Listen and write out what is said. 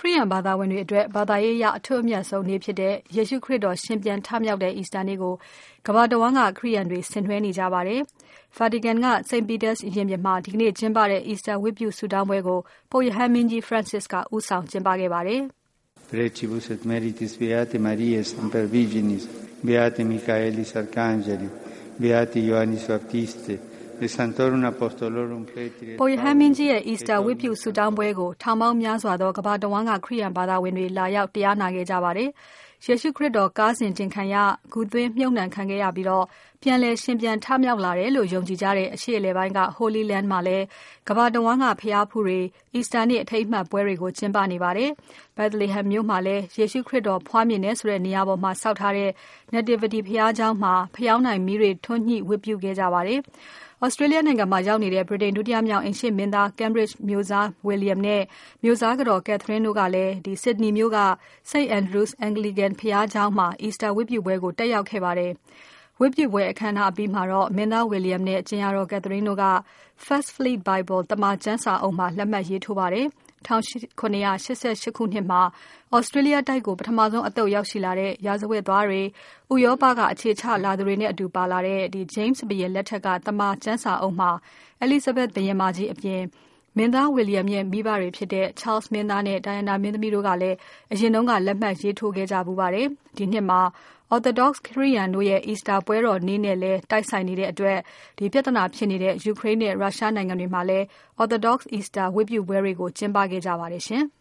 ရစ်ယာန်ဘာသာဝင်တွေအတွက်ဘာသာရေးအရအထွတ်အမြတ်ဆုံးနေ့ဖြစ်တဲ့ယေရှုခရစ်တော်ရှင်ပြန်ထမြောက်တဲ့ Easter နေ့ကိုကမ္ဘာတဝန်းကခရစ်ယာန်တွေဆင်နွှဲနေကြပါတယ်။ Vatican က St. Peter's ရင်ပြင်မှာဒီကနေ့ကျင်းပတဲ့ Easter ဝတ်ပြုဆုတောင်းပွဲကိုပုပ်ရဟန်းမင်းကြီး Francis ကဦးဆောင်ကျင်းပခဲ့ပါတယ်။ Precibus et meritis beate Mariae semper Virginis, beate Michaelis Arcangeli, beate Ioannis Baptiste, et Sanctorum Apostolorum Petri. ပုပ်ရဟန်းမင်းကြီးရဲ့ Easter ဝတ်ပြုဆုတောင်းပွဲကိုထောင်ပေါင်းများစွာသောကမ္ဘာတဝန်းကခရစ်ယာန်ဘာသာဝင်တွေလာရောက်တရားနာခဲ့ကြပါတယ်။ယေရှုခရစ်တော်ကားစဉ်တင်ခံရဂူသွင်းမြုပ်နှံခံခဲ့ရပြီးတော့ပြန်လည်ရှင်ပြန်ထမြောက်လာတယ်လို့ယုံကြည်ကြတဲ့အရှေ့အလယ်ပိုင်းက Holy Land မှာလည်းကမ္ဘာတဝန်းကဖျားဖူးတွေ Easter နေ့အထိမ်းအမှတ်ပွဲတွေကိုကျင်းပနေပါတယ်။ Bethlehem မြို့မှာလည်းယေရှုခရစ်တော်ဖွားမြင်တယ်ဆိုတဲ့နေရာပေါ်မှာဆောက်ထားတဲ့ Nativity ဘုရားကျောင်းမှာဖယောင်းတိုင်မီးတွေထွန်းညှိဝတ်ပြုခဲ့ကြပါတယ်။ Australia နိုင်ငံမှာရောက်နေတဲ့ ဗြိတိန်ဒုတိယမြောက်အိမ်ရှေ့မင်းသား Cambridge မြို့စား William နဲ့မြို့စားကတော် Catherine တို့ကလည်းSydney မြို့က St. Andrew's Anglican ဘုရားကျောင်းမှာ Easter ဝတ်ပြုပွဲကိုတက်ရောက်ခဲ့ပါတယ်။ဝတ်ပြုပွဲအခမ်းအနားအပြီးမှာတော့မင်းသား William နဲ့ကြင်ယာတော် Catherine တို့က First Fleet Bible သမ္မာကျမ်းစာအုပ်မှာလက်မှတ်ရေးထိုးပါတယ်။ 1788ခုနှစ်မှာ Australia တိုက်ကိုပထမဆုံးအသုတ်ရောက်ရှိလာတဲ့ရာဇဝတ်သားတွေဥရောပကအခြေချလာသူတွေနဲ့အတူပါလာတဲ့ James ဘုရင်လက်ထက်ကသမ္မာကျမ်းစာအုပ်မှာ Elizabeth ဘုရင်မကြီးအပြင်မင်းသား William ရဲ့မိဘတွေဖြစ်တဲ့ Charles မင်းသားနဲ့ Diana မင်းသမီးတို့ကလည်းအရင်ကလက်မှတ်ရေးထိုးခဲ့ကြဘူးပါတယ်။ဒီနှစ်မှာ Orthodox ခရစ်ယာန်တို့ရဲ့ Easter ပွဲတော်နေ့နဲ့လည်းတိုက်ဆိုင်နေတဲ့အတွက်ပြဿနာဖြစ်နေတဲ့ Ukraine နဲ့ Russia နိုင်ငံတွေမှာလည်း Orthodox Easter ဝတ်ပြုပွဲတွေကိုကျင်းပခဲ့ကြပါတယ်ရှင်။